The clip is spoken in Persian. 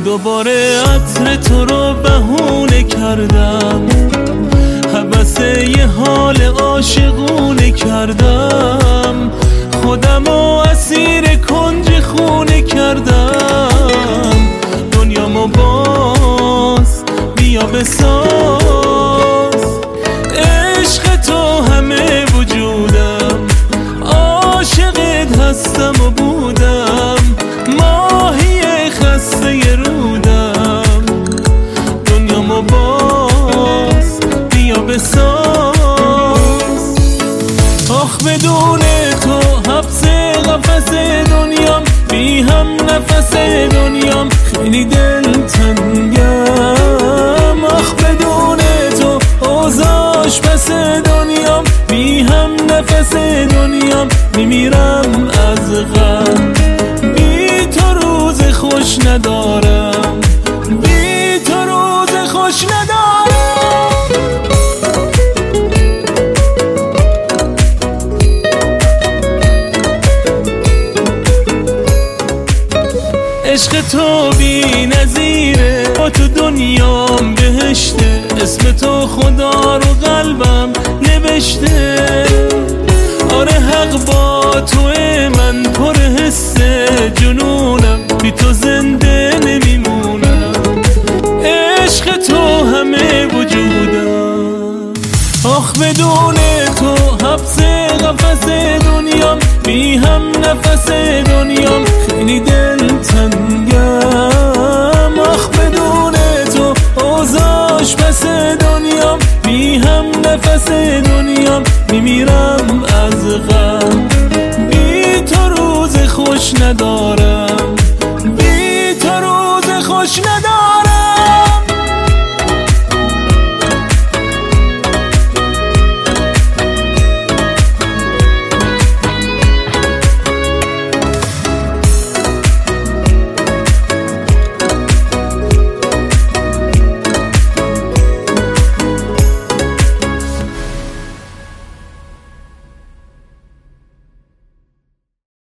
دوباره عطر تو رو بهونه کردم، هوس یه حال عاشقونه کردم، خودمو اسیر کنج خونه کردم. دنیامو باز بیا بساز، عشق تو همه وجودم، عاشقت هستم و بودم، ماهی خسته رودم. دنیامو باز بیا بساز، آخ بدون تو حبس قفس دنیام، بی هم نفس دنیام خیلی دلتنگم. آخ بدون تو اوضاعش پس دنیام، بی هم نفس دنیام میمیرم از غم. بی تو روز خوش ندارم، بی تو روز خوش ندارم. عشق تو بی نظیره، با تو دنیام بهشته، اسم تو خدا رو قلبم نوشته. آره حق با توه، من پر حسه جنونم، بی تو زنده نمیمونم. عشق تو همه وجودم، آخ بدون تو حبس قفس دنیام، بی هم نفس دنیام خیلی دلتنگم. آخ بدون تو اوضاعش پس دنیام، بی هم نفس دنیام میمیرم از غم. بی تو روز خوش ندارم.